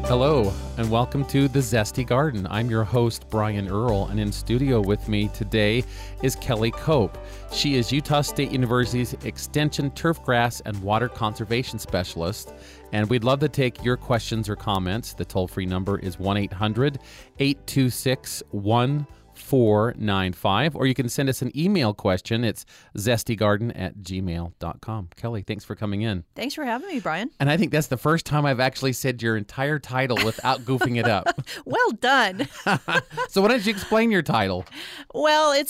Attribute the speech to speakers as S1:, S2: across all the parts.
S1: Hello, and welcome to The Zesty Garden. I'm your host, Brian Earl, and in studio with me today is Kelly Cope. She is Utah State University's Extension Turfgrass and Water Conservation Specialist, and we'd love to take your questions or comments. The toll-free number is 1-800-826-1495, or you can send us an email question. It's zestygarden@gmail.com. Kelly, thanks for coming in.
S2: Thanks for having me, Brian.
S1: And I think that's the first time I've actually said your entire title without goofing it up.
S2: Well done.
S1: So why don't you explain your title?
S2: Well, it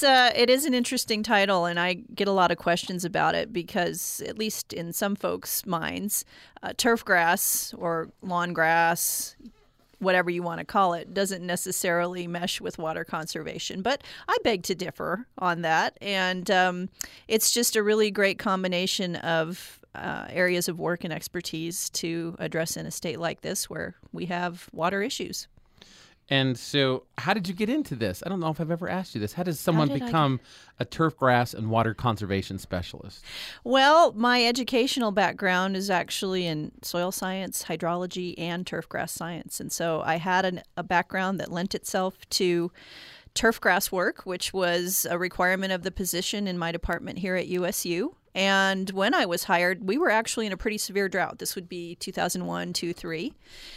S2: is an interesting title, and I get a lot of questions about it because, at least in some folks' minds, turf grass or lawn grass, whatever you want to call it, doesn't necessarily mesh with water conservation. But I beg to differ on that. And it's just a really great combination of areas of work and expertise to address in a state like this where we have water issues.
S1: And so how did you get into this? I don't know if I've ever asked you this. How does someone become a turf grass and water conservation specialist?
S2: Well, my educational background is actually in soil science, hydrology, and turf grass science. And so I had a background that lent itself to turf grass work, which was a requirement of the position in my department here at USU. And when I was hired, we were actually in a pretty severe drought. This would be 2001, 2, 3.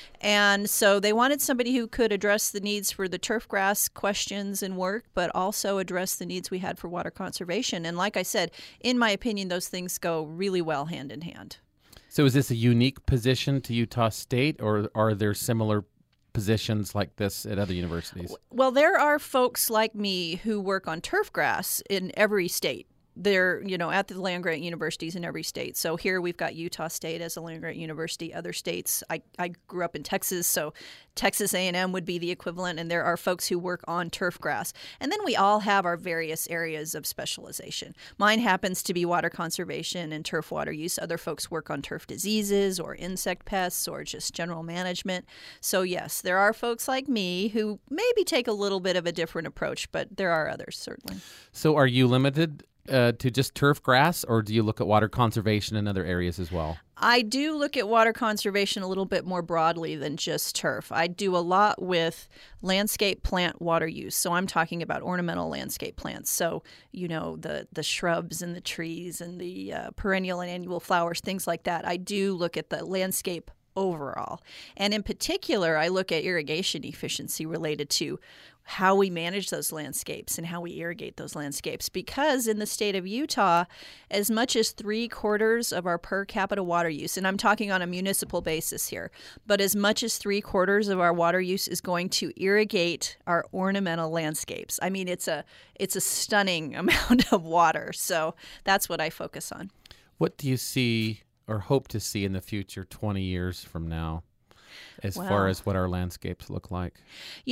S2: And so they wanted somebody who could address the needs for the turf grass questions and work, but also address the needs we had for water conservation. And like I said, in my opinion, those things go really well hand in hand.
S1: So is this a unique position to Utah State, or are there similar positions like this at other universities?
S2: Well, there are folks like me who work on turf grass in every state. They're, at the land-grant universities in every state. So here we've got Utah State as a land-grant university. Other states, I grew up in Texas, so Texas A&M would be the equivalent, and there are folks who work on turf grass. And then we all have our various areas of specialization. Mine happens to be water conservation and turf water use. Other folks work on turf diseases or insect pests or just general management. So yes, there are folks like me who maybe take a little bit of a different approach, but there are others, certainly.
S1: So are you limited to just turf grass, or do you look at water conservation in other areas as well?
S2: I do look at water conservation a little bit more broadly than just turf. I do a lot with landscape plant water use. So I'm talking about ornamental landscape plants. So, the shrubs and the trees and the perennial and annual flowers, things like that. I do look at the landscape overall. And in particular, I look at irrigation efficiency related to how we manage those landscapes and how we irrigate those landscapes. Because in the state of Utah, as much as 3/4 of our per capita water use, and I'm talking on a municipal basis here, but as much as 3/4 of our water use is going to irrigate our ornamental landscapes. I mean, it's a stunning amount of water. So that's what I focus on.
S1: What do you see or hope to see in the future 20 years from now, as far as what our landscapes look like?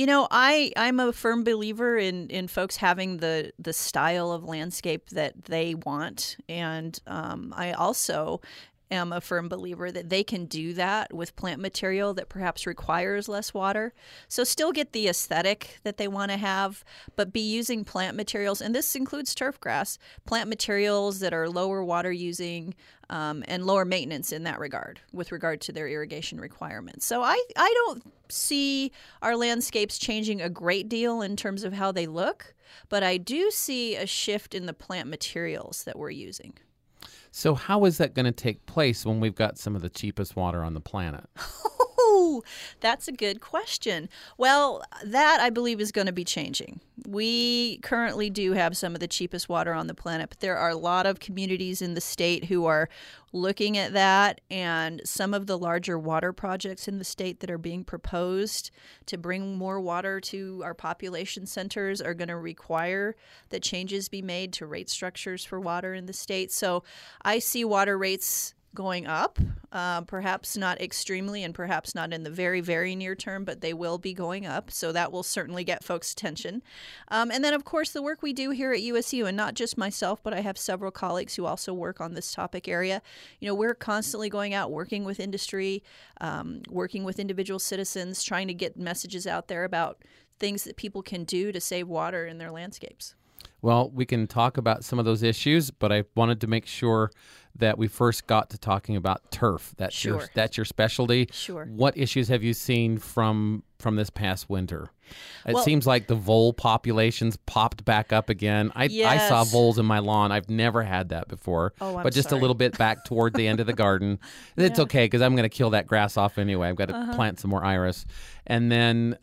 S2: I'm a firm believer in folks having the style of landscape that they want. And I also am a firm believer that they can do that with plant material that perhaps requires less water. So still get the aesthetic that they want to have, but be using plant materials, and this includes turf grass, plant materials that are lower water using and lower maintenance in that regard, with regard to their irrigation requirements. So I don't see our landscapes changing a great deal in terms of how they look, but I do see a shift in the plant materials that we're using.
S1: So how is that going to take place when we've got some of the cheapest water on the planet?
S2: Oh, that's a good question. Well, that I believe is going to be changing. We currently do have some of the cheapest water on the planet, but there are a lot of communities in the state who are looking at that, and some of the larger water projects in the state that are being proposed to bring more water to our population centers are going to require that changes be made to rate structures for water in the state. So I see water rates going up, perhaps not extremely and perhaps not in the very, very near term, but they will be going up. So that will certainly get folks' attention. And then, of course, the work we do here at USU, and not just myself, but I have several colleagues who also work on this topic area. We're constantly going out, working with industry, working with individual citizens, trying to get messages out there about things that people can do to save water in their landscapes.
S1: Well, we can talk about some of those issues, but I wanted to make sure that we first got to talking about turf. That's your specialty.
S2: Sure.
S1: What issues have you seen from this past winter? It
S2: Well,
S1: seems like the vole populations popped back up again. I saw
S2: Yes.
S1: voles in my lawn. I've never had that before.
S2: Oh, I'm
S1: but just
S2: sorry.
S1: a little bit back toward the end of the garden. It's
S2: Yeah.
S1: okay because I'm going to kill that grass off anyway. I've got to plant some more iris. And then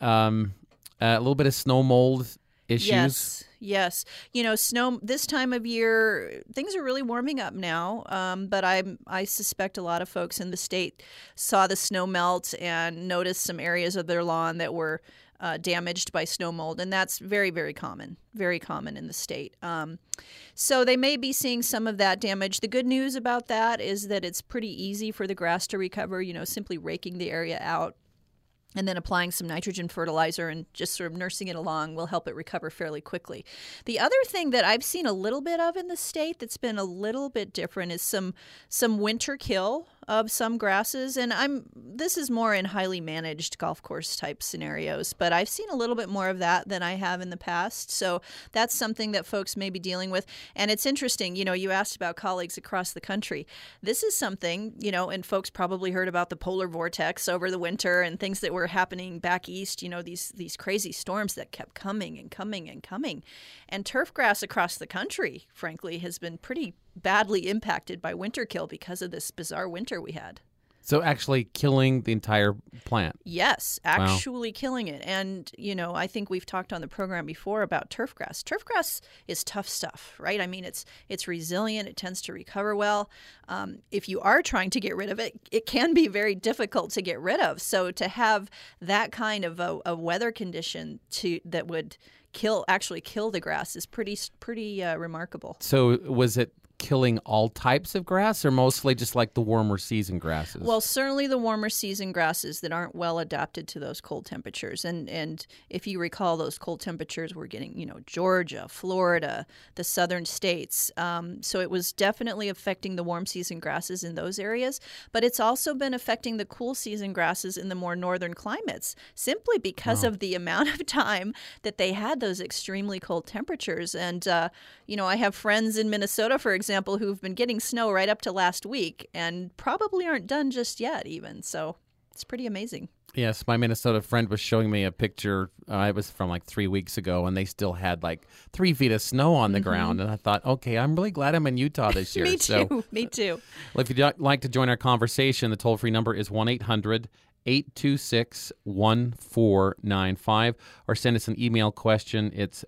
S1: a little bit of snow mold issues.
S2: Yes. Snow this time of year, things are really warming up now. But I suspect a lot of folks in the state saw the snow melt and noticed some areas of their lawn that were damaged by snow mold, and that's very, very common in the state. So they may be seeing some of that damage. The good news about that is that it's pretty easy for the grass to recover. Simply raking the area out and then applying some nitrogen fertilizer and just sort of nursing it along will help it recover fairly quickly. The other thing that I've seen a little bit of in the state that's been a little bit different is some winter kill of some grasses, and this is more in highly managed golf course type scenarios, but I've seen a little bit more of that than I have in the past. So that's something that folks may be dealing with. And it's interesting, you asked about colleagues across the country. This is something, and folks probably heard about the polar vortex over the winter and things that were happening back east, these crazy storms that kept coming and coming and coming. And turf grass across the country, frankly, has been pretty badly impacted by winter kill because of this bizarre winter we had.
S1: So actually killing the entire plant.
S2: Yes, actually killing it. And, I think we've talked on the program before about turf grass. Turf grass is tough stuff, right? I mean, it's resilient. It tends to recover well. If you are trying to get rid of it, it can be very difficult to get rid of. So to have that kind of a weather condition that would actually kill the grass is pretty remarkable.
S1: So was it killing all types of grass or mostly just like the warmer season grasses?
S2: Well, certainly the warmer season grasses that aren't well adapted to those cold temperatures. And if you recall, those cold temperatures we're getting, Georgia, Florida, the southern states. So it was definitely affecting the warm season grasses in those areas. But it's also been affecting the cool season grasses in the more northern climates, simply because of the amount of time that they had those extremely cold temperatures. And, I have friends in Minnesota, for example, who've been getting snow right up to last week and probably aren't done just yet even. So it's pretty amazing.
S1: Yes, my Minnesota friend was showing me a picture. It was from like 3 weeks ago, and they still had like 3 feet of snow on the ground. And I thought, okay, I'm really glad I'm in Utah this year.
S2: Me too.
S1: So,
S2: Me too.
S1: well, if you'd like to join our conversation, the toll-free number is 1-800-826-1495, or send us an email question. It's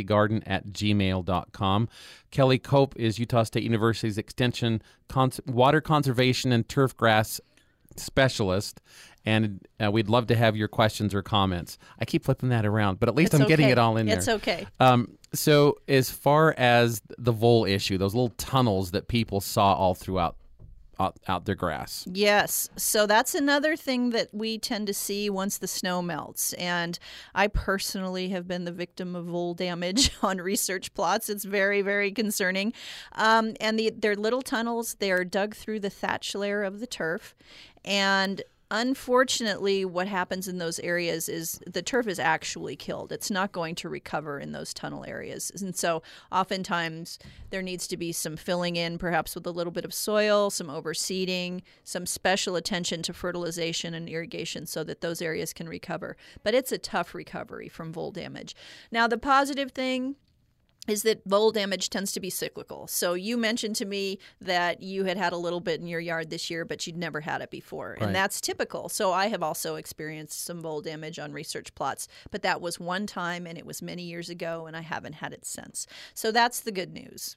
S1: zestygarden@gmail.com. Kelly Cope is Utah State University's Extension Water Conservation and Turf Grass Specialist, and we'd love to have your questions or comments. I keep flipping that around, but at least I'm getting it all in there.
S2: It's okay.
S1: So as far as the vole issue, those little tunnels that people saw all throughout out their grass.
S2: Yes. So that's another thing that we tend to see once the snow melts. And I personally have been the victim of vole damage on research plots. It's very, very concerning. And they're little tunnels. They are dug through the thatch layer of the turf. And unfortunately, what happens in those areas is the turf is actually killed. It's not going to recover in those tunnel areas. And so oftentimes there needs to be some filling in, perhaps with a little bit of soil, some overseeding, some special attention to fertilization and irrigation so that those areas can recover. But it's a tough recovery from vole damage. Now, the positive thing is that vole damage tends to be cyclical. So you mentioned to me that you had a little bit in your yard this year, but you'd never had it before.
S1: Right.
S2: And that's typical. So I have also experienced some vole damage on research plots, but that was one time and it was many years ago and I haven't had it since. So that's the good news.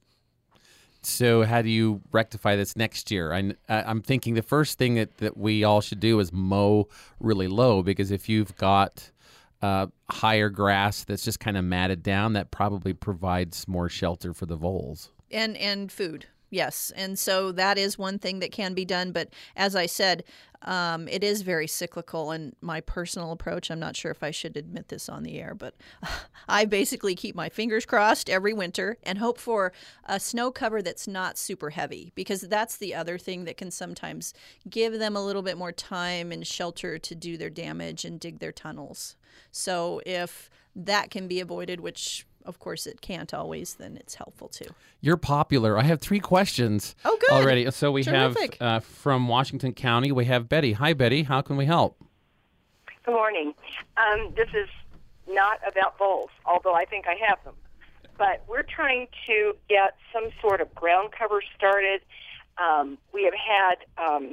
S1: So how do you rectify this next year? I'm thinking the first thing that we all should do is mow really low, because if you've got higher grass that's just kind of matted down, that probably provides more shelter for the voles.
S2: And food, yes. And so that is one thing that can be done. But as I said, it is very cyclical. And my personal approach, I'm not sure if I should admit this on the air, but I basically keep my fingers crossed every winter and hope for a snow cover that's not super heavy, because that's the other thing that can sometimes give them a little bit more time and shelter to do their damage and dig their tunnels. So if that can be avoided, which of course it can't always, then it's helpful too.
S1: You're popular. I have 3 questions
S2: Oh, good.
S1: already. So we
S2: Terrific.
S1: have from Washington County, we have Betty. Hi, Betty. How can we help?
S3: Good morning. This is not about voles, although I think I have them. But we're trying to get some sort of ground cover started. We have had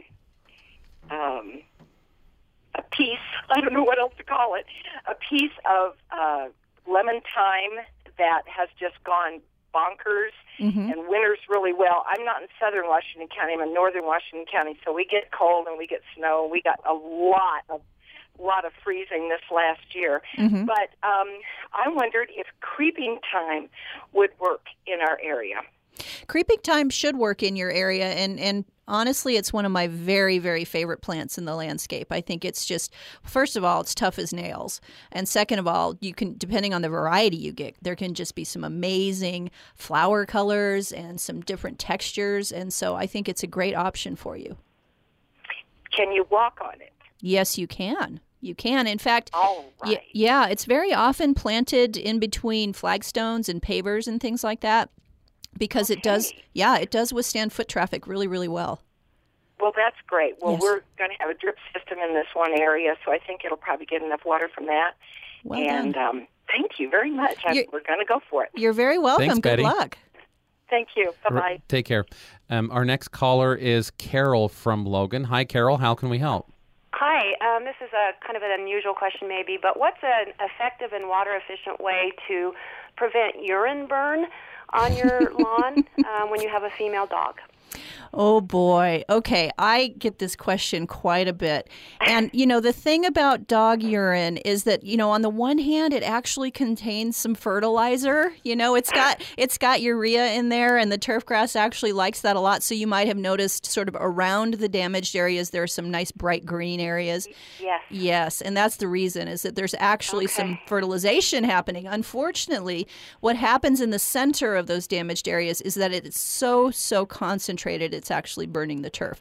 S3: a piece, I don't know what else to call it, a piece of lemon thyme that has just gone bonkers and winters really well. I'm not in southern Washington County. I'm in northern Washington County, so we get cold and we get snow. We got a lot of freezing this last year. But I wondered if creeping thyme would work in our area.
S2: Creeping thyme should work in your area, and honestly, it's one of my very, very favorite plants in the landscape. I think it's just, first of all, it's tough as nails, and second of all, you can, depending on the variety you get, there can just be some amazing flower colors and some different textures, and so I think it's a great option for you.
S3: Can you walk on it?
S2: Yes, you can. You can. In fact,
S3: All right.
S2: yeah, it's very often planted in between flagstones and pavers and things like that. Because it does withstand foot traffic really, really well.
S3: Well, that's great. Well,
S2: Yes.
S3: we're going to have a drip system in this one area, so I think it'll probably get enough water from that.
S2: Well
S3: and
S2: done.
S3: Thank you very much. We're going to go for it.
S2: You're very welcome.
S1: Thanks,
S2: Good
S1: Betty.
S2: luck.
S3: Thank you. Bye-bye.
S1: Take care. Our next caller is Carol from Logan. Hi, Carol. How can we help?
S4: Hi, this is a kind of an unusual question maybe, but what's an effective and water-efficient way to prevent urine burn on your lawn when you have a female dog?
S2: Oh, boy. Okay, I get this question quite a bit. And, the thing about dog urine is that, on the one hand, it actually contains some fertilizer. It's got urea in there, and the turf grass actually likes that a lot. So you might have noticed sort of around the damaged areas, there are some nice bright green areas.
S4: Yes.
S2: Yes, and that's the reason, is that there's actually some fertilization happening. Unfortunately, what happens in the center of those damaged areas is that it's so concentrated, it's actually burning the turf.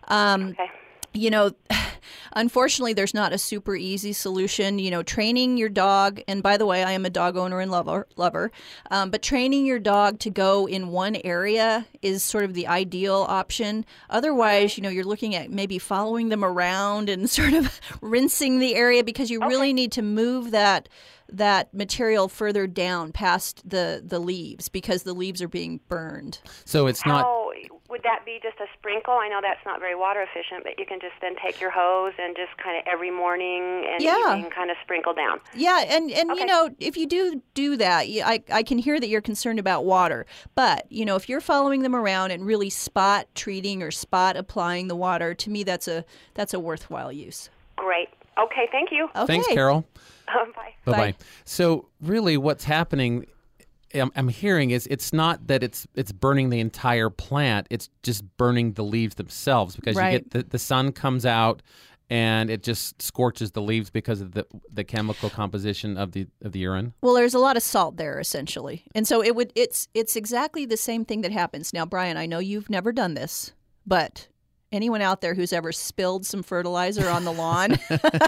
S2: Unfortunately, there's not a super easy solution. Training your dog, and by the way, I am a dog owner and lover, but training your dog to go in one area is sort of the ideal option. Otherwise, you're looking at maybe following them around and sort of rinsing the area, because you really need to move that material further down past the leaves, because the leaves are being burned.
S1: So it's not...
S4: Would that be just a sprinkle? I know that's not very water efficient, but you can just then take your hose and just kind of every morning and evening kind of sprinkle down.
S2: Yeah, and if you do that, I can hear that you're concerned about water. But, if you're following them around and really spot treating or spot applying the water, to me that's a worthwhile use.
S4: Great. Okay, thank you.
S2: Okay.
S1: Thanks, Carol.
S4: Bye.
S1: Bye-bye. So really what's happening, I'm hearing, is it's not that it's burning the entire plant, it's just burning the leaves themselves, because you get the sun comes out and it just scorches the leaves because of the chemical composition of the urine.
S2: Well, there's a lot of salt there, essentially. And so it's exactly the same thing that happens. Now, Brian, I know you've never done this, but anyone out there who's ever spilled some fertilizer on the lawn,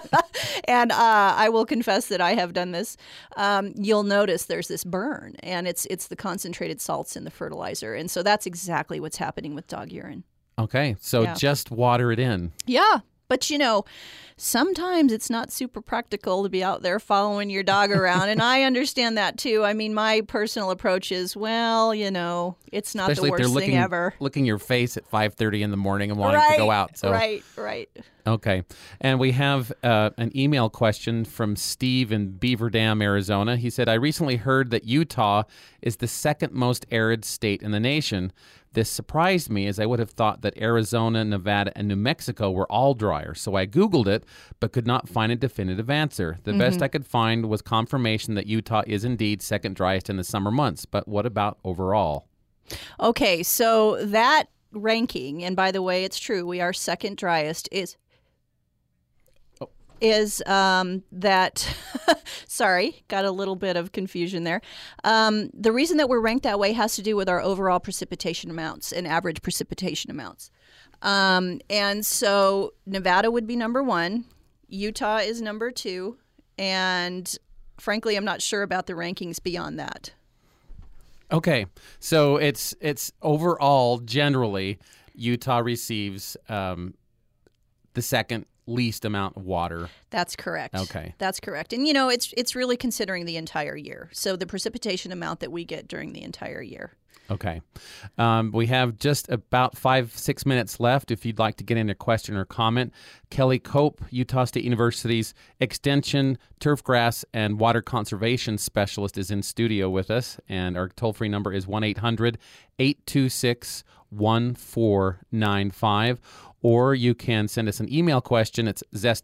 S2: and I will confess that I have done this, you'll notice there's this burn, and it's the concentrated salts in the fertilizer. And so that's exactly what's happening with dog urine.
S1: Okay, so just water it in.
S2: Yeah. But, sometimes it's not super practical to be out there following your dog around. And I understand that, too. I mean, my personal approach is, it's not
S1: Especially
S2: the worst thing ever.
S1: Looking your face at 5:30 in the morning and wanting to go out. So.
S2: Right.
S1: Okay. And we have an email question from Steve in Beaver Dam, Arizona. He said, I recently heard that Utah is the second most arid state in the nation. This surprised me, as I would have thought that Arizona, Nevada, and New Mexico were all drier. So I Googled it, but could not find a definitive answer. The best I could find was confirmation that Utah is indeed second driest in the summer months. But what about overall?
S2: Okay, so that ranking, and by the way, it's true, we are second driest, is that, sorry, got a little bit of confusion there. The reason that we're ranked that way has to do with our overall precipitation amounts and average precipitation amounts. And so Nevada would be number one, Utah is number two, and frankly, I'm not sure about the rankings beyond that.
S1: Okay, so it's overall, generally, Utah receives the second least amount of water.
S2: That's correct.
S1: Okay.
S2: That's correct. And, you know, it's really considering the entire year. So the precipitation amount that we get during the entire year.
S1: Okay. We have just about 5-6 minutes left if you'd like to get in a question or comment. Kelly Cope, Utah State University's Extension, Turfgrass, and Water Conservation Specialist, is in studio with us, and our toll-free number is 1-800-826-1495. Or you can send us an email question. It's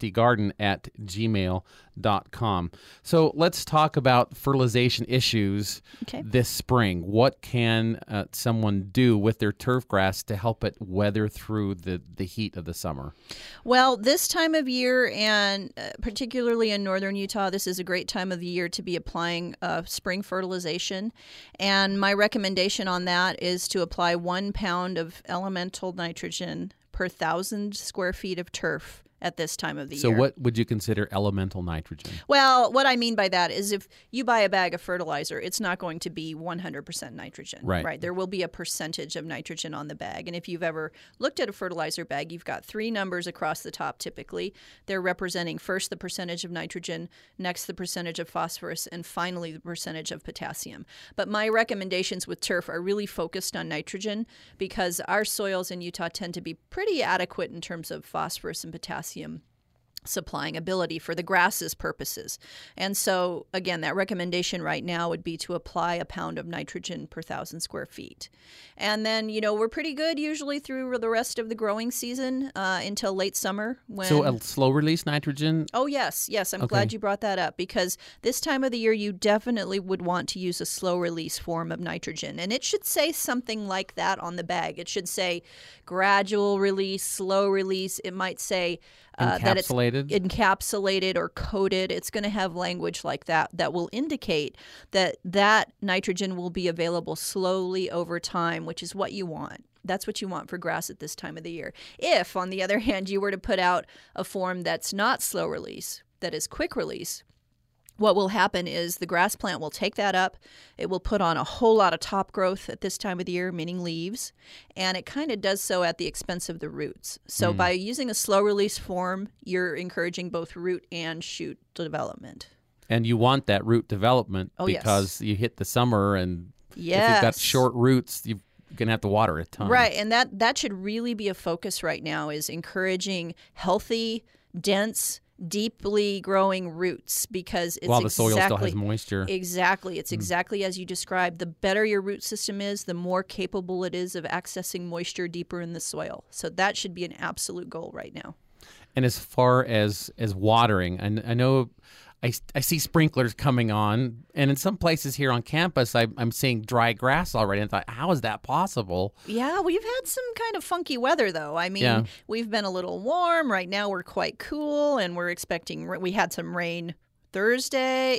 S1: zestygarden@gmail.com. So let's talk about fertilization issues this spring. What can someone do with their turf grass to help it weather through the heat of the summer?
S2: Well, this time of year, and particularly in northern Utah, this is a great time of the year to be applying spring fertilization. And my recommendation on that is to apply 1 pound of elemental nitrogen per 1,000 square feet of turf at this time of the year.
S1: So what would you consider elemental nitrogen?
S2: Well, what I mean by that is if you buy a bag of fertilizer, it's not going to be 100% nitrogen.
S1: Right.
S2: There will be a percentage of nitrogen on the bag. And if you've ever looked at a fertilizer bag, you've got 3 numbers across the top typically. They're representing first the percentage of nitrogen, next the percentage of phosphorus, and finally the percentage of potassium. But my recommendations with turf are really focused on nitrogen because our soils in Utah tend to be pretty adequate in terms of phosphorus and potassium supplying ability for the grass's purposes. And so, again, that recommendation right now would be to apply 1 pound of nitrogen per 1,000 square feet. And then, you know, we're pretty good usually through the rest of the growing season until late summer.
S1: So a slow-release nitrogen?
S2: Oh, yes. I'm glad you brought that up because this time of the year you definitely would want to use a slow-release form of nitrogen. And it should say something like that on the bag. It should say gradual release, slow release. It might say that it's encapsulated or coated. It's going to have language like that will indicate that nitrogen will be available slowly over time, which is what you want. That's what you want for grass at this time of the year. If, on the other hand, you were to put out a form that's not slow release, that is quick release, what will happen is the grass plant will take that up. It will put on a whole lot of top growth at this time of the year, meaning leaves, and it kind of does so at the expense of the roots. So by using a slow release form, you're encouraging both root and shoot development.
S1: And you want that root development because you hit the summer, and if you've got short roots, you're going to have to water a ton.
S2: Right, and that should really be a focus right now is encouraging healthy, dense, deeply growing roots because it's
S1: while the soil still has moisture.
S2: Exactly. It's exactly as you described. The better your root system is, the more capable it is of accessing moisture deeper in the soil. So that should be an absolute goal right now.
S1: And as far as watering, I know I see sprinklers coming on, and in some places here on campus, I'm seeing dry grass already. And I thought, how is that possible?
S2: Yeah, we've had some kind of funky weather, though. I mean, we've been a little warm. Right now, we're quite cool, and we're expecting. We had some rain Thursday.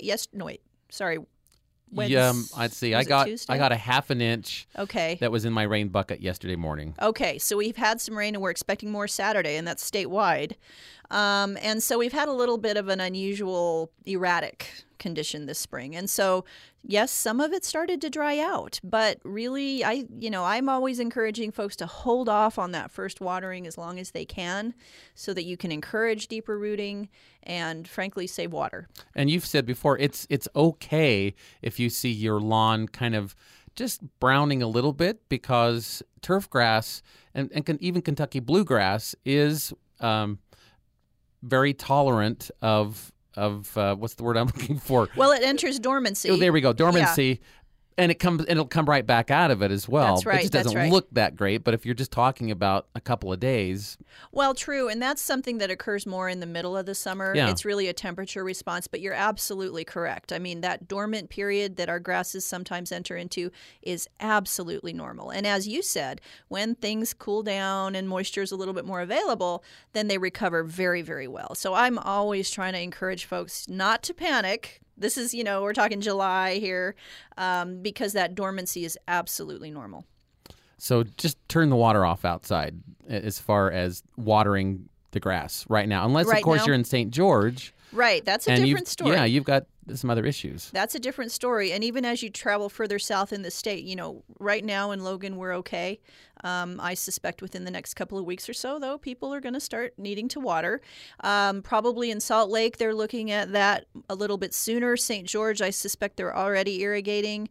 S1: I'd see. I got a half an inch.
S2: Okay.
S1: That was in my rain bucket yesterday morning.
S2: Okay, so we've had some rain, and we're expecting more Saturday, and that's statewide. And so we've had a little bit of an unusual, erratic condition this spring. And so, yes, some of it started to dry out. But really, I'm always encouraging folks to hold off on that first watering as long as they can so that you can encourage deeper rooting and, frankly, save water.
S1: And you've said before, it's okay if you see your lawn kind of just browning a little bit because turf grass and even Kentucky bluegrass is very tolerant of what's the word I'm looking for?
S2: Well, it enters dormancy.
S1: Oh, there we go, dormancy. Yeah. And it'll come right back out of it as well.
S2: That's right.
S1: It just doesn't look that great. But if you're just talking about a couple of days.
S2: Well, true. And that's something that occurs more in the middle of the summer.
S1: Yeah.
S2: It's really a temperature response. But you're absolutely correct. I mean, that dormant period that our grasses sometimes enter into is absolutely normal. And as you said, when things cool down and moisture is a little bit more available, then they recover very, very well. So I'm always trying to encourage folks not to panic. This is, we're talking July here, because that dormancy is absolutely normal.
S1: So just turn the water off outside as far as watering the grass right now. Unless, of course, you're in St. George.
S2: Right. That's a different story.
S1: Yeah, you've got some other issues.
S2: That's a different story. And even as you travel further south in the state, right now in Logan, we're okay. I suspect within the next couple of weeks or so, though, people are going to start needing to water. Probably in Salt Lake, they're looking at that a little bit sooner. St. George, I suspect they're already irrigating.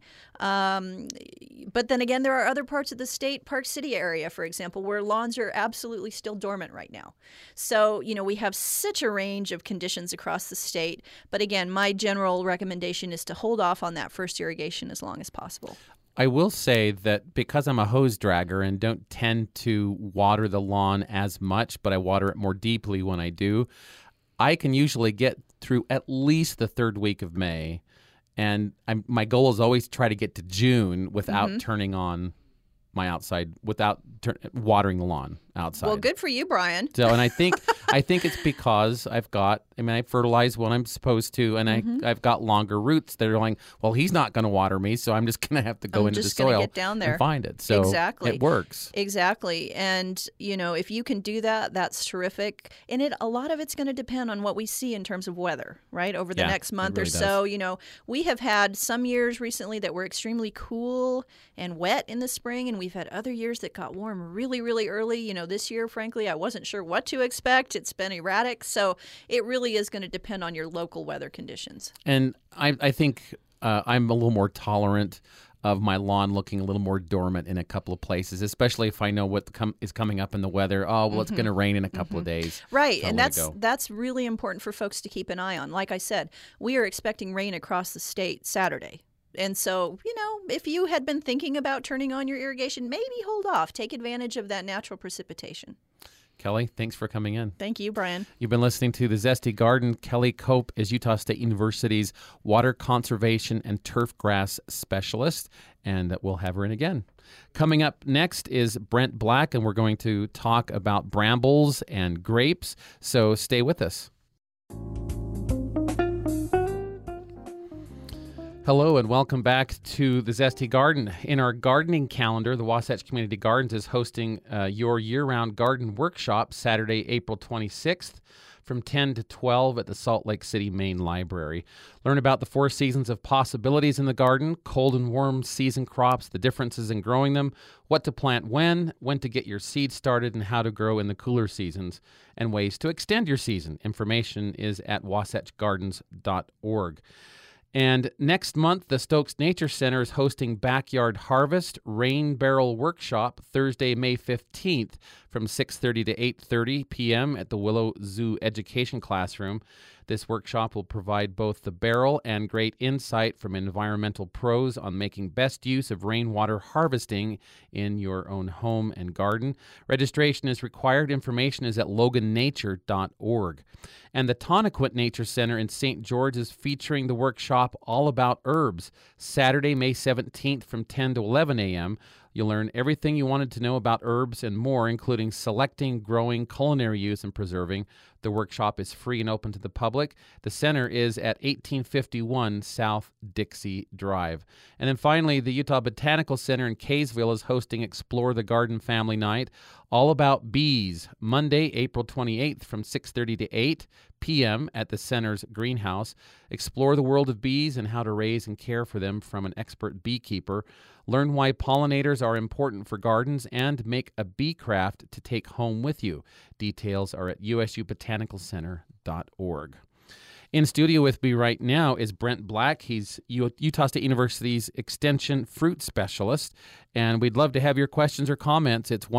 S2: But then again, there are other parts of the state, Park City area, for example, where lawns are absolutely still dormant right now. So, we have such a range of conditions across the state. But again, my general recommendation is to hold off on that first irrigation as long as possible.
S1: I will say that because I'm a hose dragger and don't tend to water the lawn as much, but I water it more deeply when I do, I can usually get through at least the third week of May. And my goal is always try to get to June without turning on my outside, without watering the lawn outside.
S2: Well, good for you, Brian.
S1: So, and I think it's because I fertilize when I'm supposed to, and I've got longer roots that are going, well, he's not going to water me, so I'm just going to have to go into the soil
S2: get down there
S1: and find it. So
S2: exactly.
S1: It works.
S2: Exactly. And, if you can do that, that's terrific. And a lot of it's going to depend on what we see in terms of weather, right? Over the next month or so, we have had some years recently that were extremely cool and wet in the spring, and we've had other years that got warm really, really early. This year, frankly, I wasn't sure what to expect. It's been erratic. So it really is going to depend on your local weather conditions.
S1: And I think I'm a little more tolerant of my lawn looking a little more dormant in a couple of places, especially if I know what is coming up in the weather. Oh, well, it's going to rain in a couple of days.
S2: Right.
S1: So
S2: and that's really important for folks to keep an eye on. Like I said, we are expecting rain across the state Saturday. And so, if you had been thinking about turning on your irrigation, maybe hold off. Take advantage of that natural precipitation.
S1: Kelly, thanks for coming in.
S2: Thank you, Brian.
S1: You've been listening to The Zesty Garden. Kelly Cope is Utah State University's water conservation and turf grass specialist, and we'll have her in again. Coming up next is Brent Black, and we're going to talk about brambles and grapes, so stay with us. Hello and welcome back to The Zesty Garden. In our gardening calendar, the Wasatch Community Gardens is hosting your year-round garden workshop Saturday, April 26th from 10 to 12 at the Salt Lake City Main Library. Learn about the 4 seasons of possibilities in the garden, cold and warm season crops, the differences in growing them, what to plant when to get your seeds started, and how to grow in the cooler seasons, and ways to extend your season. Information is at wasatchgardens.org. And next month, the Stokes Nature Center is hosting Backyard Harvest Rain Barrel Workshop Thursday, May 15th from 6:30 to 8:30 p.m. at the Willow Zoo Education Classroom. This workshop will provide both the barrel and great insight from environmental pros on making best use of rainwater harvesting in your own home and garden. Registration is required. Information is at logannature.org. And the Tonnequit Nature Center in St. George is featuring the workshop All About Herbs, Saturday, May 17th from 10 to 11 a.m. You'll learn everything you wanted to know about herbs and more, including selecting, growing, culinary use, and preserving. The workshop is free and open to the public. The center is at 1851 South Dixie Drive. And then finally, the Utah Botanical Center in Kaysville is hosting Explore the Garden Family Night, all about bees, Monday, April 28th from 6:30 to 8 p.m. at the center's greenhouse. Explore the world of bees and how to raise and care for them from an expert beekeeper. Learn why pollinators are important for gardens and make a bee craft to take home with you. Details are at usubotanicalcenter.org. In studio with me right now is Brent Black. He's Utah State University's Extension Fruit Specialist, and we'd love to have your questions or comments. It's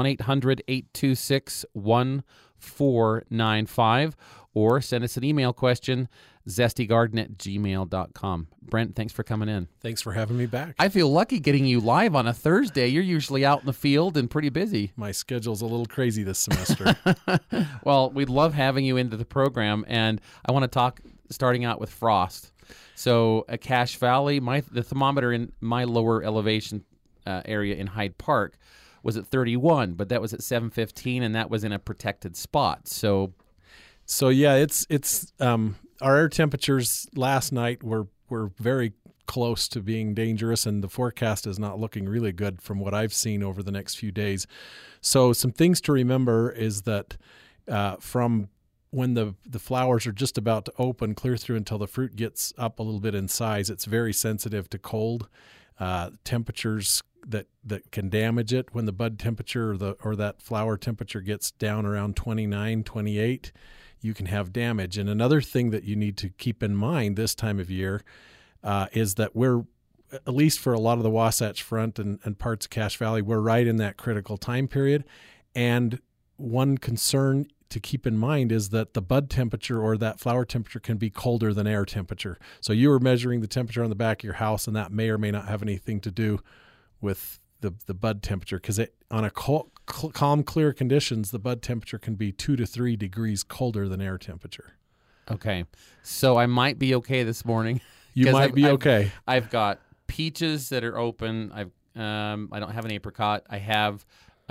S1: 1-800-826-1495, or send us an email question, zestygarden@gmail.com. Brent, thanks for coming in.
S5: Thanks for having me back.
S1: I feel lucky getting you live on a Thursday. You're usually out in the field and pretty busy.
S5: My schedule's a little crazy this semester.
S1: Well, we'd love having you into the program, and I want to talk starting out with frost. So at Cache Valley, the thermometer in my lower elevation area in Hyde Park was at 31, but that was at 7:15, and that was in a protected spot. So
S5: yeah, it's our air temperatures last night were very close to being dangerous, and the forecast is not looking really good from what I've seen over the next few days. So some things to remember is that from when the flowers are just about to open, clear through until the fruit gets up a little bit in size, it's very sensitive to cold temperatures that can damage it. When the bud temperature or that flower temperature gets down around 29, 28, you can have damage. And another thing that you need to keep in mind this time of year is that we're, at least for a lot of the Wasatch Front and parts of Cache Valley, we're right in that critical time period. And one concern to keep in mind is that the bud temperature or that flower temperature can be colder than air temperature. So you were measuring the temperature on the back of your house, and that may or may not have anything to do with the bud temperature, because on a calm, clear conditions, the bud temperature can be 2 to 3 degrees colder than air temperature.
S1: Okay. So I might be okay this morning.
S5: You might be okay.
S1: I've got peaches that are open. I don't have an apricot. I have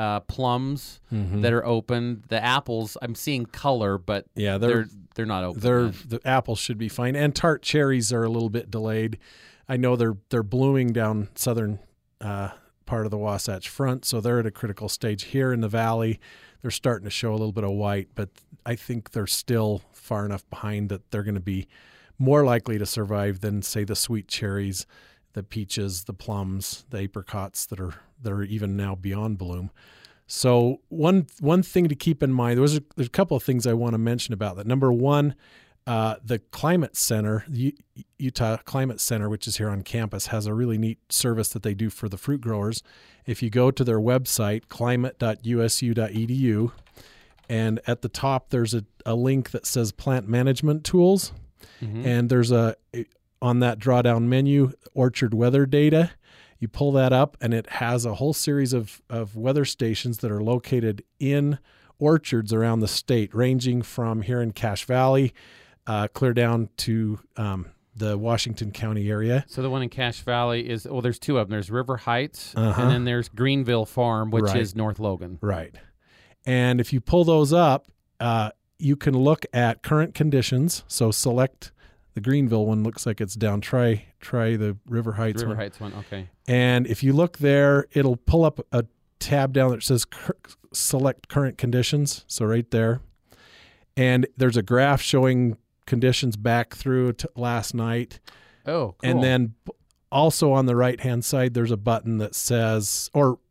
S1: plums that are open. The apples, I'm seeing color, but they're not open.
S5: The apples should be fine, and tart cherries are a little bit delayed. I know they're blooming down southern part of the Wasatch Front, so they're at a critical stage. Here in the valley, they're starting to show a little bit of white, but I think they're still far enough behind that they're going to be more likely to survive than, say, the sweet cherries, the peaches, the plums, the apricots that are even now beyond bloom. So one thing to keep in mind, there's a couple of things I want to mention about that. Number one, the Climate Center, the Utah Climate Center, which is here on campus, has a really neat service that they do for the fruit growers. If you go to their website, climate.usu.edu, and at the top there's a link that says Plant Management Tools, and there's on that drawdown menu, Orchard Weather Data. You pull that up, and it has a whole series of weather stations that are located in orchards around the state, ranging from here in Cache Valley clear down to the Washington County area.
S1: So the one in Cache Valley is, there's two of them. There's River Heights, and then there's Greenville Farm, which is North Logan.
S5: Right. And if you pull those up, you can look at current conditions. So select the Greenville one, looks like it's down. Try the River Heights one.
S1: River Heights one, okay.
S5: And if you look there, it'll pull up a tab down that says select current conditions. So right there. And there's a graph showing conditions back through to last night.
S1: Oh, cool.
S5: And then also on the right-hand side, there's a button that says,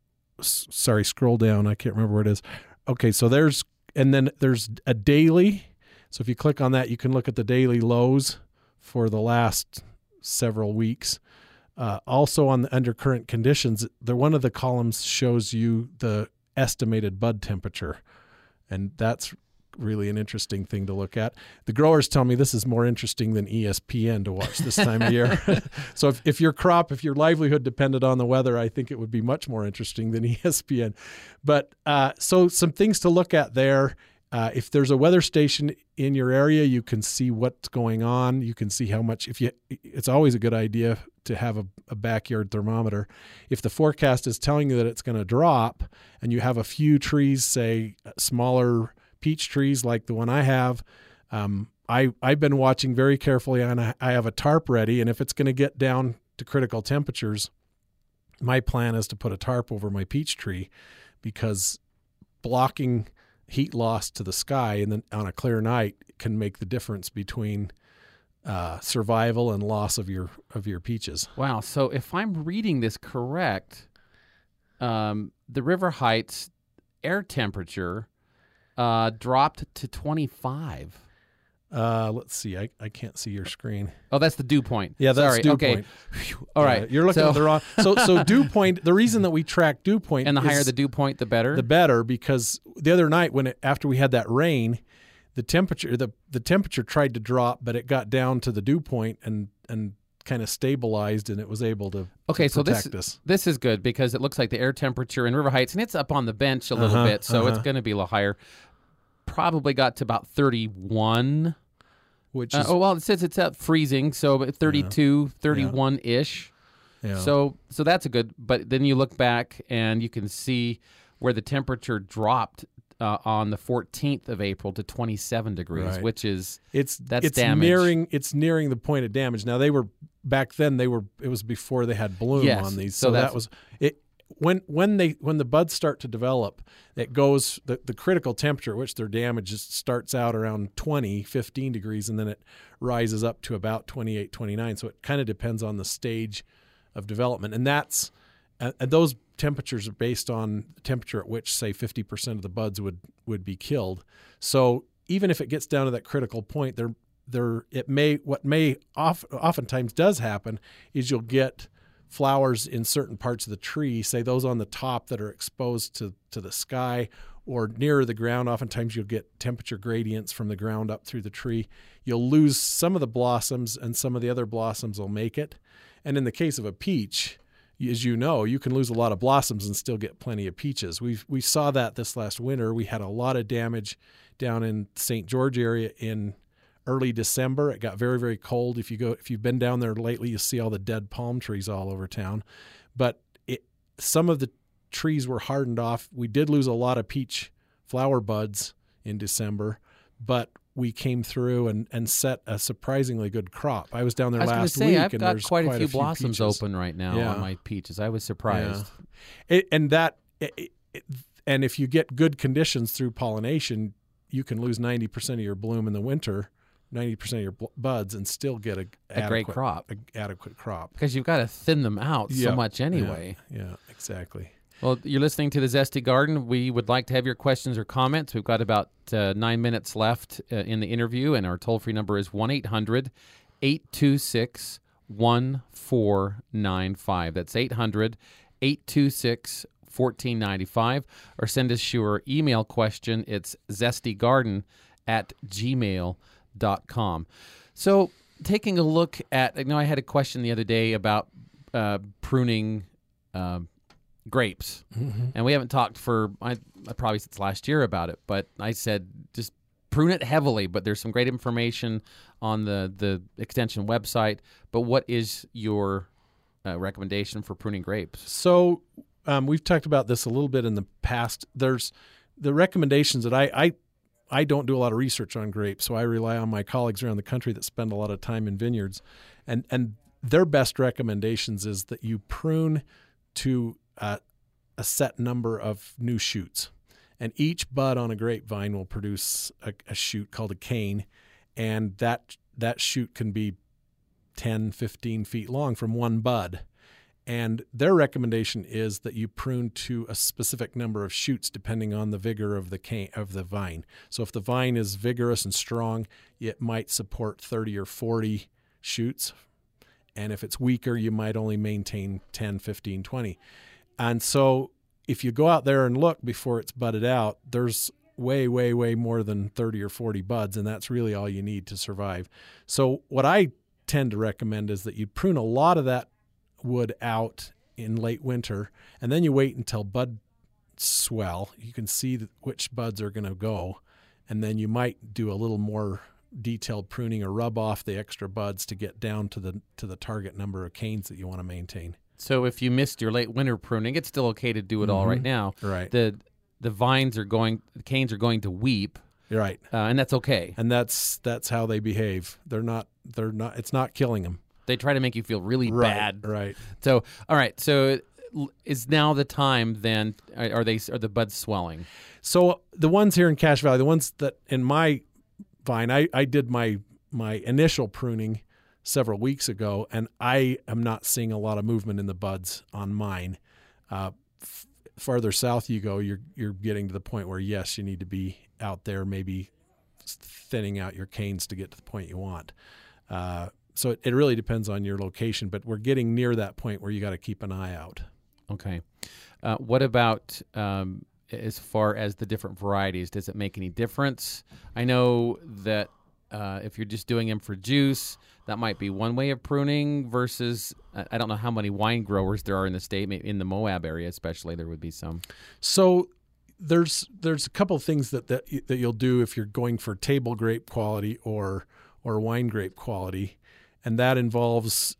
S5: scroll down. I can't remember where it is. Okay, so there's a daily. So if you click on that, you can look at the daily lows for the last several weeks. Also under current conditions, one of the columns shows you the estimated bud temperature, and that's really an interesting thing to look at. The growers tell me this is more interesting than ESPN to watch this time of year. So if your livelihood depended on the weather, I think it would be much more interesting than ESPN. But so some things to look at there. If there's a weather station in your area, you can see what's going on. You can see how much. It's always a good idea to have a backyard thermometer. If the forecast is telling you that it's going to drop, and you have a few trees, say smaller peach trees like the one I have, I've been watching very carefully, and I have a tarp ready. And if it's going to get down to critical temperatures, my plan is to put a tarp over my peach tree, because blocking heat loss to the sky and then on a clear night can make the difference between survival and loss of your peaches.
S1: Wow. So if I'm reading this correct, the River Heights air temperature dropped to 25.
S5: Let's see. I can't see your screen.
S1: Oh, that's the dew point.
S5: Yeah, that's
S1: Sorry.
S5: dew
S1: Okay.
S5: point.
S1: All right.
S5: You're looking at the wrong. So dew point, the reason that we track dew point,
S1: and the higher the dew point, the better.
S5: The better, because the other night after we had that rain, the temperature tried to drop, but it got down to the dew point and kind of stabilized, and it was able to protect us.
S1: This is good, because it looks like the air temperature in River Heights, and it's up on the bench a little bit, so it's going to be a little higher. Probably got to about 31.
S5: Which is,
S1: it says it's at freezing, so 32, 31-ish.
S5: Yeah.
S1: So that's a good, but then you look back and you can see where the temperature dropped on the 14th of April to 27 degrees,
S5: right.
S1: which is
S5: it's
S1: damage.
S5: It's nearing the point of damage. Now it was before they had bloom on these. So that was it. when the buds start to develop, it goes the critical temperature at which they're damaged starts out around 15 degrees, and then it rises up to about 28, 29. So it kind of depends on the stage of development, and that's those temperatures are based on the temperature at which, say, 50% of the buds would be killed. So even if it gets down to that critical point, oftentimes does happen is you'll get flowers in certain parts of the tree, say those on the top that are exposed to the sky or nearer the ground. Oftentimes you'll get temperature gradients from the ground up through the tree. You'll lose some of the blossoms and some of the other blossoms will make it. And in the case of a peach, as you know, you can lose a lot of blossoms and still get plenty of peaches. We saw that this last winter. We had a lot of damage down in St. George area in early December. It got very, very cold. If you've been down there lately, you see all the dead palm trees all over town. But some of the trees were hardened off. We did lose a lot of peach flower buds in December, but we came through and set a surprisingly good crop. I was down there last week,
S1: I've
S5: and
S1: got
S5: there's
S1: quite a few blossoms
S5: peaches
S1: open right now on my peaches. I was surprised.
S5: Yeah. And if you get good conditions through pollination, you can lose 90% of your bloom in the winter, 90% of your buds, and still get a
S1: great crop.
S5: Adequate crop.
S1: Because you've got to thin them out so much anyway.
S5: Yeah, exactly.
S1: Well, you're listening to The Zesty Garden. We would like to have your questions or comments. We've got about 9 minutes left in the interview, and our toll-free number is 1-800-826-1495. That's 800-826-1495. Or send us your email question. It's zestygarden@gmail.com. So taking a look at, I had a question the other day about pruning grapes, and we haven't talked for probably since last year about it, but I said just prune it heavily, but there's some great information on the extension website. But what is your recommendation for pruning grapes?
S5: So we've talked about this a little bit in the past. There's the recommendations that I don't do a lot of research on grapes, so I rely on my colleagues around the country that spend a lot of time in vineyards, and their best recommendations is that you prune to a set number of new shoots. And each bud on a grapevine will produce a shoot called a cane, and that shoot can be 10, 15 feet long from one bud. And their recommendation is that you prune to a specific number of shoots depending on the vigor of the vine. So if the vine is vigorous and strong, it might support 30 or 40 shoots. And if it's weaker, you might only maintain 10, 15, 20. And so if you go out there and look before it's budded out, there's way, way, way more than 30 or 40 buds, and that's really all you need to survive. So what I tend to recommend is that you prune a lot of that wood out in late winter, and then you wait until bud swell. You can see which buds are going to go, and then you might do a little more detailed pruning or rub off the extra buds to get down to the target number of canes that you want to maintain.
S1: So if you missed your late winter pruning, it's still okay to do it all right now.
S5: Right.
S1: The canes are going to weep.
S5: Right.
S1: And that's okay.
S5: And that's how they behave. They're not. It's not killing them.
S1: They try to make you feel really bad.
S5: Right.
S1: So all right. So is now the time then? Are the buds swelling?
S5: So the ones here in Cache Valley, the ones that in my vine, I did my initial pruning several weeks ago, and I am not seeing a lot of movement in the buds on mine. Farther south you go, you're getting to the point where, yes, you need to be out there maybe thinning out your canes to get to the point you want. So it really depends on your location, but we're getting near that point where you got to keep an eye out.
S1: Okay. What about as far as the different varieties? Does it make any difference? I know that if you're just doing them for juice, that might be one way of pruning versus, I don't know how many wine growers there are in the state. Maybe in the Moab area especially, there would be some.
S5: So there's a couple of things that you'll do if you're going for table grape quality or wine grape quality, and that involves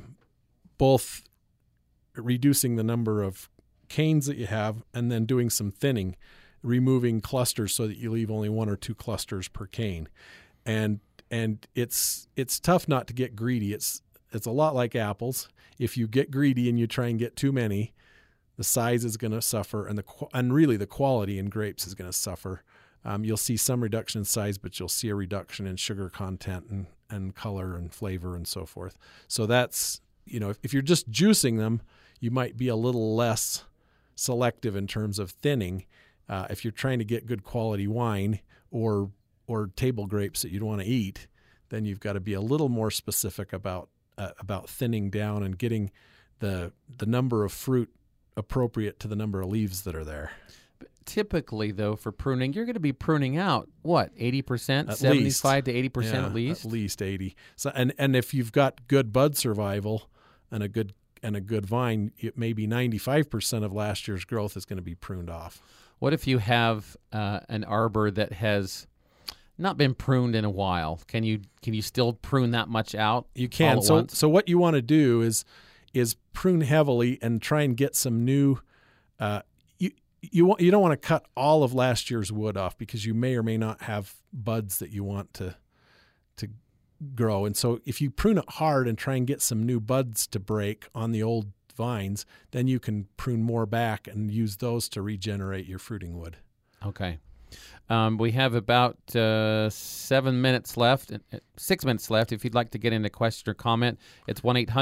S5: both reducing the number of canes that you have and then doing some thinning, removing clusters so that you leave only one or two clusters per cane. And it's tough not to get greedy. It's a lot like apples. If you get greedy and you try and get too many, the size is going to suffer, and really the quality in grapes is going to suffer. You'll see some reduction in size, but you'll see a reduction in sugar content and color and flavor and so forth. So that's, if you're just juicing them, you might be a little less selective in terms of thinning. If you're trying to get good quality wine or table grapes that you'd want to eat, then you've got to be a little more specific about thinning down and getting the number of fruit appropriate to the number of leaves that are there.
S1: Typically, though, for pruning, you're going to be pruning out, 80%, 75 to 80% at least?
S5: At least 80. So, and if you've got good bud survival and a good vine, maybe 95% of last year's growth is going to be pruned off.
S1: What if you have an arbor that has not been pruned in a while? Can you still prune that much out?
S5: You can. So what you want to do is prune heavily and try and get some new. You don't want to cut all of last year's wood off, because you may or may not have buds that you want to grow. And so if you prune it hard and try and get some new buds to break on the old vines, then you can prune more back and use those to regenerate your fruiting wood.
S1: Okay. We have about 7 minutes left, 6 minutes left. If you'd like to get in a question or comment, it's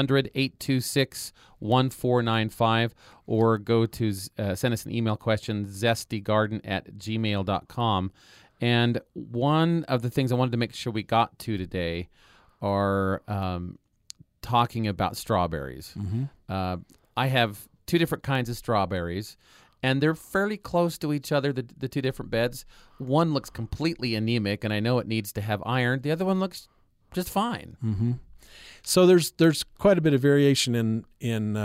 S1: 1-800-826-1495, or go to send us an email question, zestygarden@gmail.com. And one of the things I wanted to make sure we got to today are talking about strawberries.
S5: Mm-hmm.
S1: I have two different kinds of strawberries, and they're fairly close to each other, the two different beds. One looks completely anemic, and I know it needs to have iron. The other one looks just fine.
S5: Mm-hmm. So there's quite a bit of variation in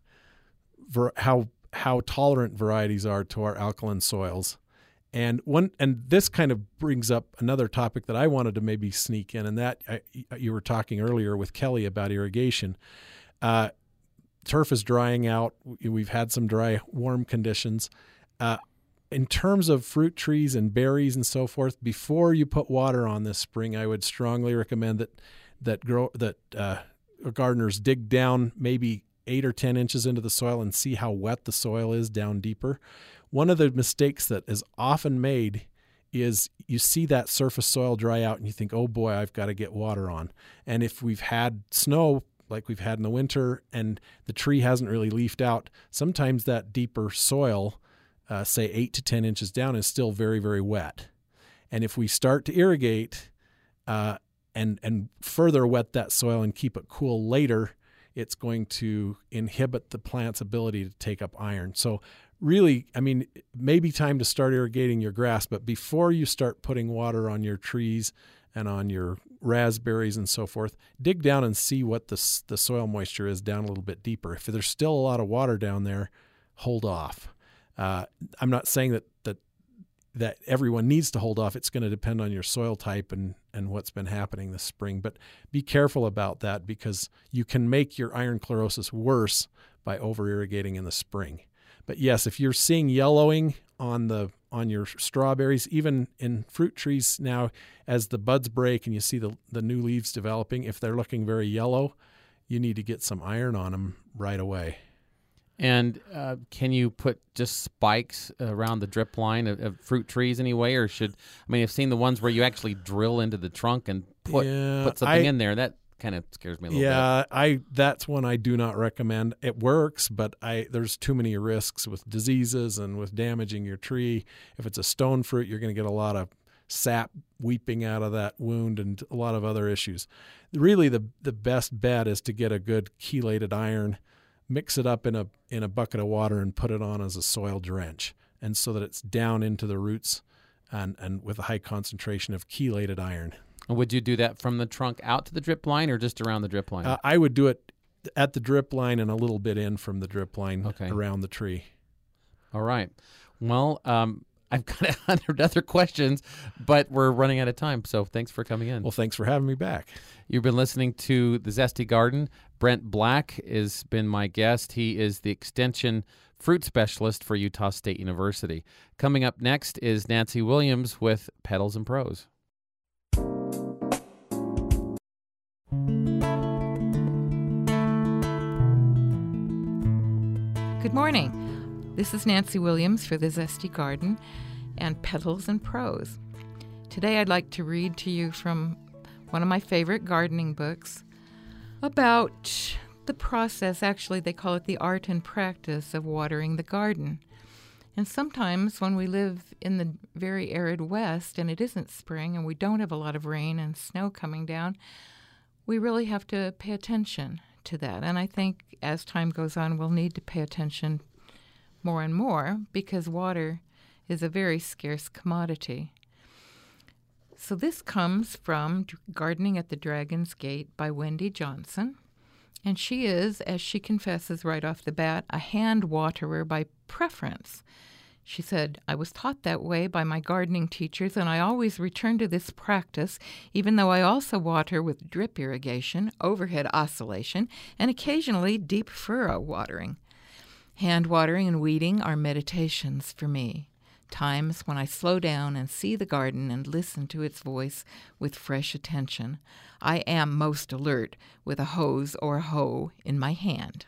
S5: how tolerant varieties are to our alkaline soils. And this kind of brings up another topic that I wanted to maybe sneak in, and that you were talking earlier with Kelly about irrigation. Turf is drying out. We've had some dry, warm conditions. In terms of fruit trees and berries and so forth, before you put water on this spring, I would strongly recommend that gardeners dig down maybe 8 or 10 inches into the soil and see how wet the soil is down deeper. One of the mistakes that is often made is you see that surface soil dry out and you think, oh boy, I've got to get water on. And if we've had snow like we've had in the winter and the tree hasn't really leafed out, sometimes that deeper soil, say 8 to 10 inches down, is still very, very wet. And if we start to irrigate and further wet that soil and keep it cool later, it's going to inhibit the plant's ability to take up iron. So really, maybe time to start irrigating your grass, but before you start putting water on your trees and on your raspberries and so forth, dig down and see what the soil moisture is down a little bit deeper. If there's still a lot of water down there, hold off. I'm not saying that everyone needs to hold off. It's going to depend on your soil type and what's been happening this spring. But be careful about that, because you can make your iron chlorosis worse by over-irrigating in the spring. But yes, if you're seeing yellowing on your strawberries, even in fruit trees now, as the buds break and you see the new leaves developing, if they're looking very yellow, you need to get some iron on them right away.
S1: And can you put just spikes around the drip line of fruit trees anyway, or I've seen the ones where you actually drill into the trunk and put something in there. That kind of scares me a little bit. That's one I do not recommend. It works, but there's too many risks with diseases and with damaging your tree. If it's a stone fruit, you're going to get a lot of sap weeping out of that wound and a lot of other issues. Really, the best bet is to get a good chelated iron, mix it up in a bucket of water and put it on as a soil drench, and so that it's down into the roots and with a high concentration of chelated iron. And would you do that from the trunk out to the drip line or just around the drip line?
S5: I would do it at the drip line and a little bit in from the drip line around the tree.
S1: All right. Well, I've got 100 other questions, but we're running out of time, so thanks for coming in.
S5: Well, thanks for having me back.
S1: You've been listening to The Zesty Garden. Brent Black has been my guest. He is the Extension Fruit Specialist for Utah State University. Coming up next is Nancy Williams with Petals and Prose.
S6: Good morning. This is Nancy Williams for The Zesty Garden and Petals and Prose. Today I'd like to read to you from one of my favorite gardening books about the process, actually they call it the art and practice of watering the garden. And sometimes when we live in the very arid West and it isn't spring and we don't have a lot of rain and snow coming down, we really have to pay attention to that. And I think as time goes on, we'll need to pay attention more and more because water is a very scarce commodity. So this comes from Gardening at the Dragon's Gate by Wendy Johnson. And she is, as she confesses right off the bat, a hand waterer by preference. She said, I was taught that way by my gardening teachers, and I always return to this practice, even though I also water with drip irrigation, overhead oscillation, and occasionally deep furrow watering. Hand watering and weeding are meditations for me, times when I slow down and see the garden and listen to its voice with fresh attention. I am most alert with a hose or a hoe in my hand.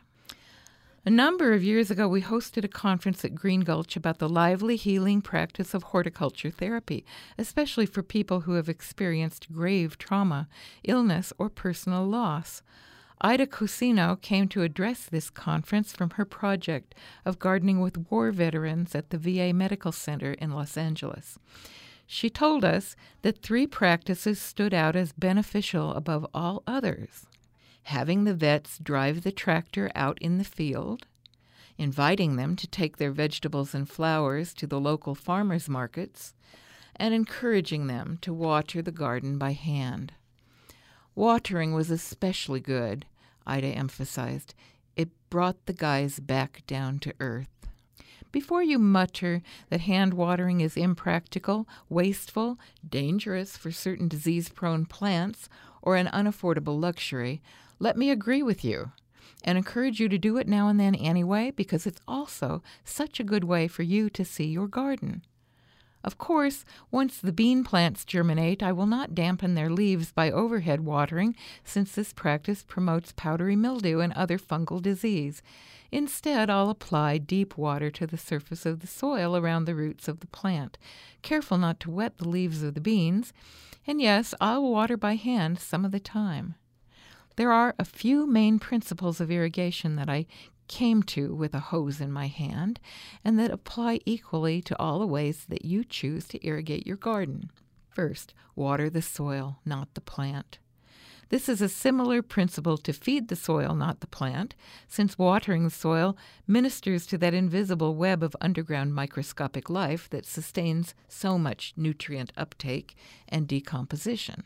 S6: A number of years ago, we hosted a conference at Green Gulch about the lively healing practice of horticulture therapy, especially for people who have experienced grave trauma, illness, or personal loss. Ida Cusino came to address this conference from her project of gardening with war veterans at the VA Medical Center in Los Angeles. She told us that 3 practices stood out as beneficial above all others: having the vets drive the tractor out in the field, inviting them to take their vegetables and flowers to the local farmers' markets, and encouraging them to water the garden by hand. Watering was especially good, Ida emphasized. It brought the guys back down to earth. Before you mutter that hand watering is impractical, wasteful, dangerous for certain disease-prone plants, or an unaffordable luxury, let me agree with you and encourage you to do it now and then anyway, because it's also such a good way for you to see your garden. Of course, once the bean plants germinate, I will not dampen their leaves by overhead watering, since this practice promotes powdery mildew and other fungal disease. Instead, I'll apply deep water to the surface of the soil around the roots of the plant, careful not to wet the leaves of the beans, and yes, I'll water by hand some of the time. There are a few main principles of irrigation that I came to with a hose in my hand, and that apply equally to all the ways that you choose to irrigate your garden. First, water the soil, not the plant. This is a similar principle to feed the soil, not the plant, since watering the soil ministers to that invisible web of underground microscopic life that sustains so much nutrient uptake and decomposition.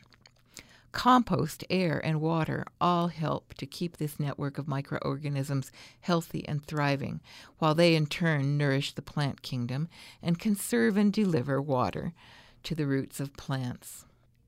S6: Compost, air, and water all help to keep this network of microorganisms healthy and thriving, while they in turn nourish the plant kingdom and conserve and deliver water to the roots of plants.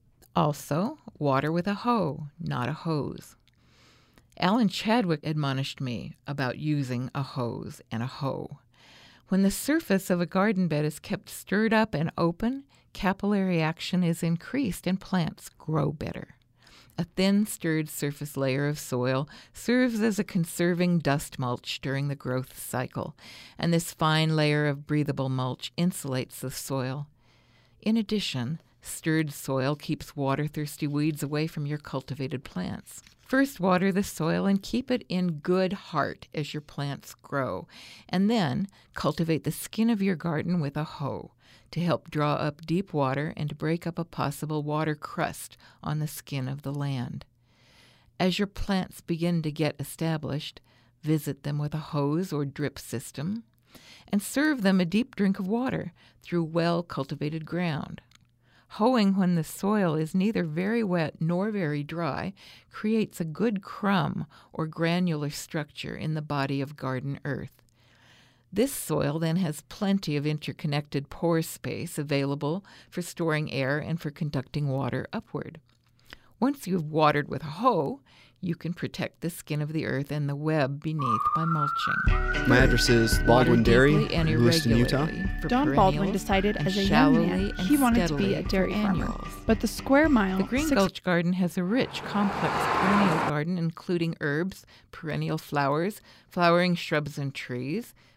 S6: Also, water with a hoe, not a hose. Alan Chadwick admonished me about using a hose and a hoe. When the surface of a garden bed is kept stirred up and open, capillary action is increased and plants grow better. A thin stirred surface layer of soil serves as a conserving dust mulch during the growth cycle, and this fine layer of breathable mulch insulates the soil. In addition, stirred soil keeps water-thirsty weeds away from your cultivated plants. First, water the soil and keep it in good heart as your plants grow, and then cultivate the skin of your garden with a hoe to help draw up deep water and to break up a possible water crust on the skin of the land. As your plants begin to get established, visit them with a hose or drip system, and serve them a deep drink of water through well-cultivated ground. Hoeing when the soil is neither very wet nor very dry creates a good crumb or granular structure in the body of garden earth. This soil then has plenty of interconnected pore space available for storing air and for conducting water upward. Once you've watered with a hoe, you can protect the skin of the earth and the web beneath by mulching.
S7: My address is Baldwin Dairy, Lewiston, Utah.
S8: Don Baldwin decided as a young man he wanted to be a dairy farmer. But the square mile...
S6: The Green Gulch Garden has a rich, complex perennial garden including herbs, perennial flowers, flowering shrubs and trees,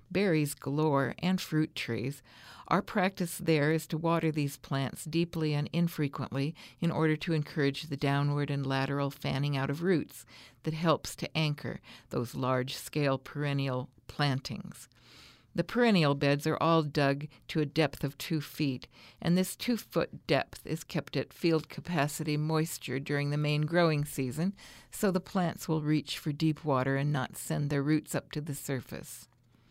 S6: berries galore, and fruit trees. Our practice there is to water these plants deeply and infrequently in order to encourage the downward and lateral fanning out of roots that helps to anchor those large-scale perennial plantings. The perennial beds are all dug to a depth of 2 feet, and this 2-foot depth is kept at field capacity moisture during the main growing season, so the plants will reach for deep water and not send their roots up to the surface.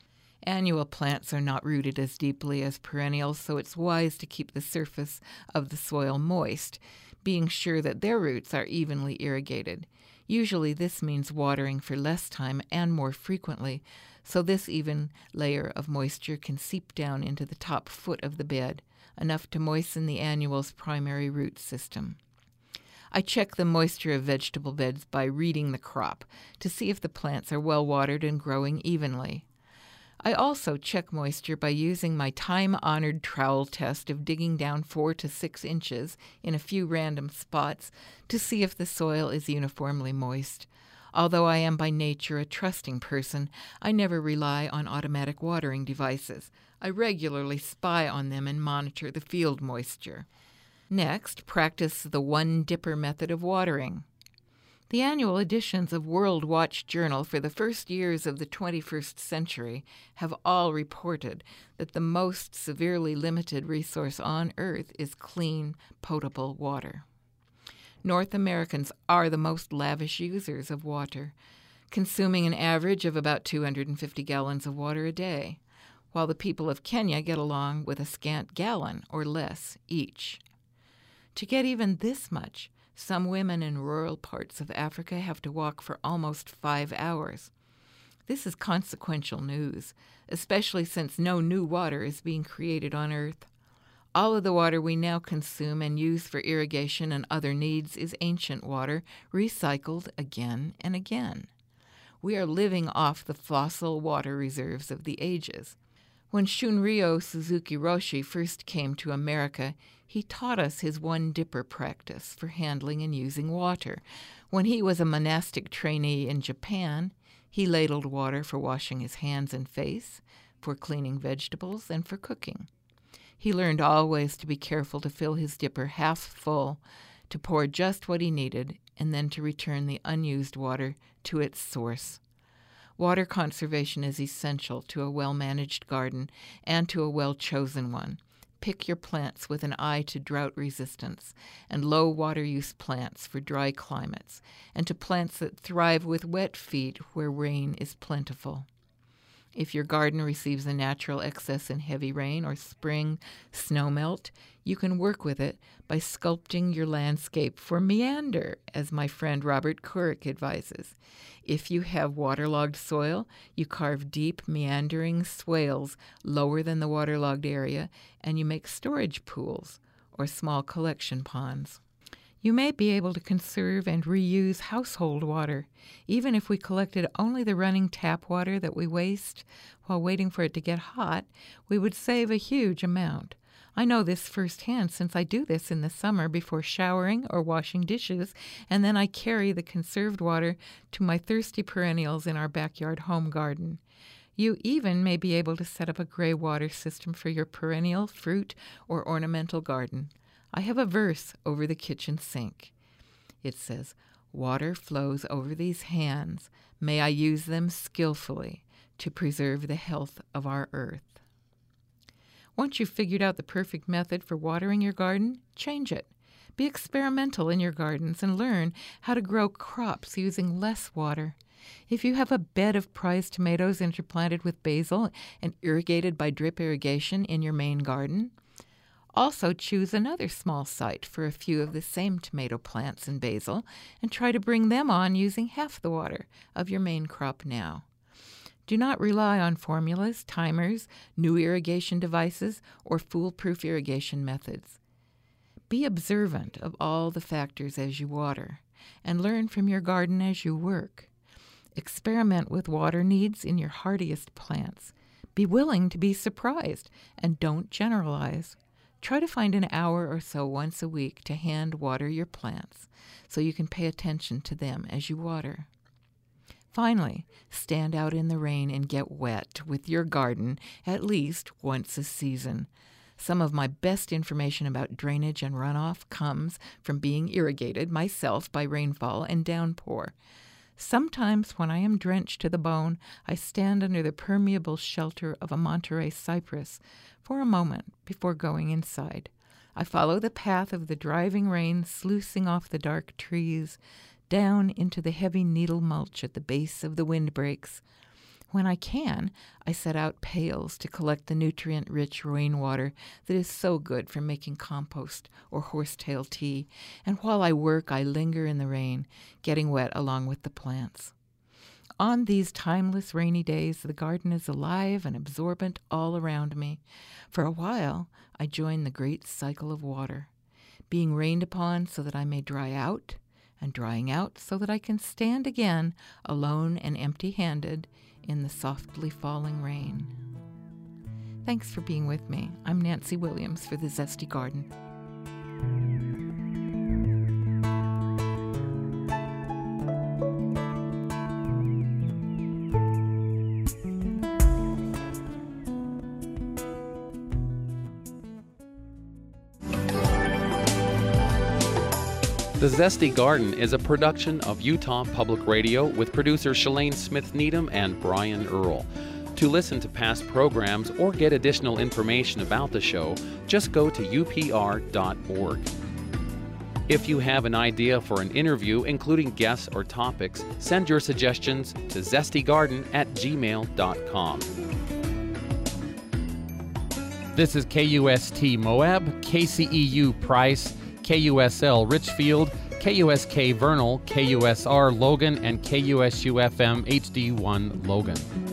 S6: Annual plants are not rooted as deeply as perennials, so it's wise to keep the surface of the soil moist, being sure that their roots are evenly irrigated. Usually this means watering for less time and more frequently, so this even layer of moisture can seep down into the top foot of the bed, enough to moisten the annual's primary root system. I check the moisture of vegetable beds by reading the crop to see if the plants are well watered and growing evenly. I also check moisture by using my time-honored trowel test of digging down 4 to 6 inches in a few random spots to see if the soil is uniformly moist. Although I am by nature a trusting person, I never rely on automatic watering devices. I regularly spy on them and monitor the field moisture. Next, practice the one-dipper method of watering. The annual editions of World Watch Journal for the first years of the 21st century have all reported that the most severely limited resource on Earth is clean, potable water. North Americans are the most lavish users of water, consuming an average of about 250 gallons of water a day, while the people of Kenya get along with a scant gallon or less each. To get even this much, some women in rural parts of Africa have to walk for almost 5 hours. This is consequential news, especially since no new water is being created on Earth. All of the water we now consume and use for irrigation and other needs is ancient water, recycled again and again. We are living off the fossil water reserves of the ages. When Shunryo Suzuki Roshi first came to America, he taught us his one-dipper practice for handling and using water. When he was a monastic trainee in Japan, he ladled water for washing his hands and face, for cleaning vegetables, and for cooking. He learned always to be careful to fill his dipper half full, to pour just what he needed, and then to return the unused water to its source. Water conservation is essential to a well-managed garden and to a well-chosen one. Pick your plants with an eye to drought resistance and low water use plants for dry climates, and to plants that thrive with wet feet where rain is plentiful. If your garden receives a natural excess in heavy rain or spring snowmelt, you can work with it by sculpting your landscape for meander, as my friend Robert Couric advises. If you have waterlogged soil, you carve deep, meandering swales lower than the waterlogged area, and you make storage pools or small collection ponds. You may be able to conserve and reuse household water. Even if we collected only the running tap water that we waste while waiting for it to get hot, we would save a huge amount. I know this firsthand since I do this in the summer before showering or washing dishes, and then I carry the conserved water to my thirsty perennials in our backyard home garden. You even may be able to set up a gray water system for your perennial, fruit, or ornamental garden. I have a verse over the kitchen sink. It says, "Water flows over these hands. May I use them skillfully to preserve the health of our earth." Once you've figured out the perfect method for watering your garden, change it. Be experimental in your gardens and learn how to grow crops using less water. If you have a bed of prize tomatoes interplanted with basil and irrigated by drip irrigation in your main garden, also choose another small site for a few of the same tomato plants and basil and try to bring them on using half the water of your main crop now. Do not rely on formulas, timers, new irrigation devices, or foolproof irrigation methods. Be observant of all the factors as you water, and learn from your garden as you work. Experiment with water needs in your hardiest plants. Be willing to be surprised, and don't generalize. Try to find an hour or so once a week to hand water your plants so you can pay attention to them as you water. Finally, stand out in the rain and get wet with your garden at least once a season. Some of my best information about drainage and runoff comes from being irrigated myself by rainfall and downpour. Sometimes when I am drenched to the bone, I stand under the permeable shelter of a Monterey cypress for a moment before going inside. I follow the path of the driving rain sluicing off the dark trees, down into the heavy needle mulch at the base of the windbreaks. When I can, I set out pails to collect the nutrient-rich rainwater that is so good for making compost or horsetail tea, and while I work, I linger in the rain, getting wet along with the plants. On these timeless rainy days, the garden is alive and absorbent all around me. For a while, I join the great cycle of water, being rained upon so that I may dry out, and drying out so that I can stand again, alone and empty-handed, in the softly falling rain. Thanks for being with me. I'm Nancy Williams for The Zesty Garden.
S1: The Zesty Garden is a production of Utah Public Radio with producers Shalane Smith-Needham and Brian Earl. To listen to past programs or get additional information about the show, just go to upr.org. If you have an idea for an interview, including guests or topics, send your suggestions to zestygarden@gmail.com. This is KUST Moab, KCEU Price, KUSL Richfield, KUSK Vernal, KUSR Logan, and KUSU-FM HD1 Logan.